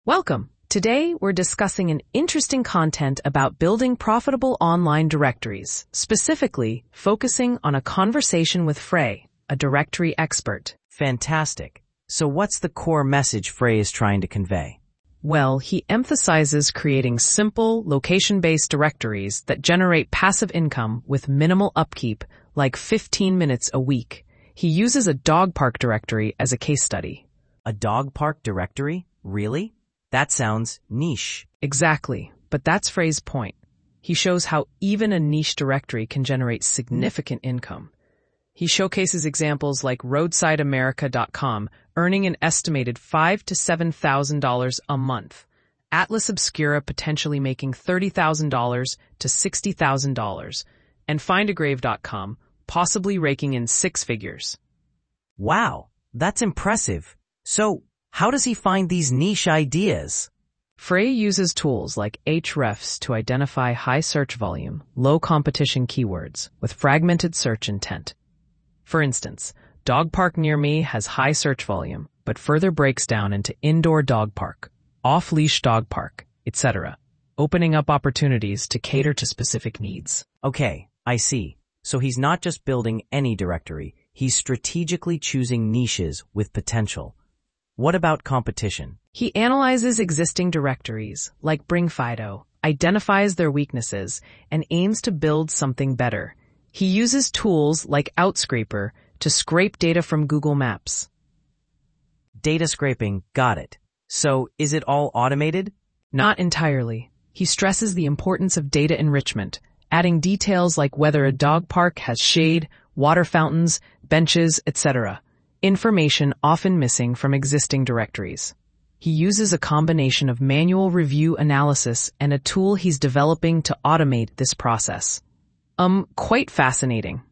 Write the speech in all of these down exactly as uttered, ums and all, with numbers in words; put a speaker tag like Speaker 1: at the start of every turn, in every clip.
Speaker 1: Welcome. Today, we're discussing an interesting content about building profitable online directories, specifically focusing on a conversation with Frey, a directory expert.
Speaker 2: Fantastic. So what's the core message Frey is trying to convey?
Speaker 1: Well, he emphasizes creating simple, location-based directories that generate passive income with minimal upkeep, like fifteen minutes a week. He uses a dog park directory as a case study.
Speaker 2: A dog park directory? Really? That sounds niche.
Speaker 1: Exactly, but that's Frey's point. He shows how even a niche directory can generate significant income. He showcases examples like roadside america dot com earning an estimated five thousand to seven thousand dollars a month, Atlas Obscura potentially making thirty thousand dollars to sixty thousand dollars, and find a grave dot com possibly raking in six figures.
Speaker 2: Wow, that's impressive. So, how does he find these niche ideas?
Speaker 1: Frey uses tools like Ahrefs to identify high search volume, low competition keywords with fragmented search intent. For instance, dog park near me has high search volume, but further breaks down into indoor dog park, off-leash dog park, et cetera, opening up opportunities to cater to specific needs.
Speaker 2: Okay, I see. So he's not just building any directory, he's strategically choosing niches with potential. What about competition?
Speaker 1: He analyzes existing directories, like BringFido, identifies their weaknesses, and aims to build something better. He uses tools like Outscraper to scrape data from Google Maps.
Speaker 2: Data scraping, got it. So, is it all automated?
Speaker 1: Not entirely. He stresses the importance of data enrichment, adding details like whether a dog park has shade, water fountains, benches, et cetera. Information often missing from existing directories. He uses a combination of manual review analysis and a tool he's developing to automate this process. Um, quite fascinating.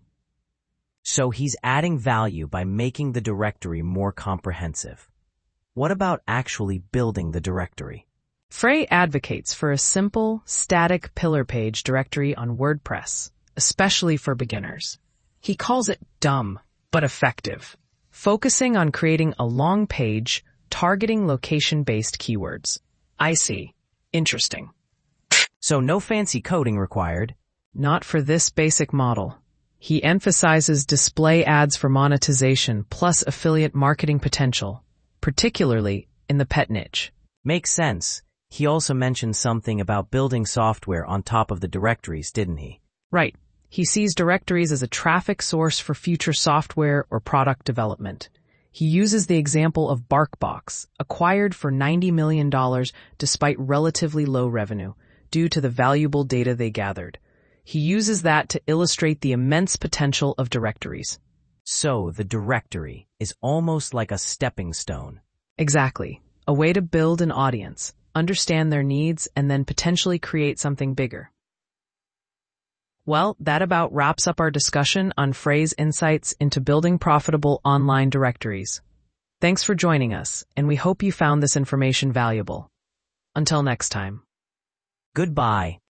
Speaker 2: So he's adding value by making the directory more comprehensive. What about actually building the directory?
Speaker 1: Frey advocates for a simple, static pillar page directory on WordPress, especially for beginners. He calls it dumb, but effective, focusing on creating a long page, targeting location-based keywords. I see. Interesting.
Speaker 2: So no fancy coding required?
Speaker 1: Not for this basic model. He emphasizes display ads for monetization plus affiliate marketing potential, particularly in the pet niche.
Speaker 2: Makes sense. He also mentioned something about building software on top of the directories, didn't he?
Speaker 1: Right. He sees directories as a traffic source for future software or product development. He uses the example of BarkBox, acquired for ninety million dollars despite relatively low revenue, due to the valuable data they gathered. He uses that to illustrate the immense potential of directories.
Speaker 2: So the directory is almost like a stepping stone.
Speaker 1: Exactly. A way to build an audience, understand their needs, and then potentially create something bigger. Well, that about wraps up our discussion on Frey's insights into building profitable online directories. Thanks for joining us, and we hope you found this information valuable. Until next time.
Speaker 2: Goodbye.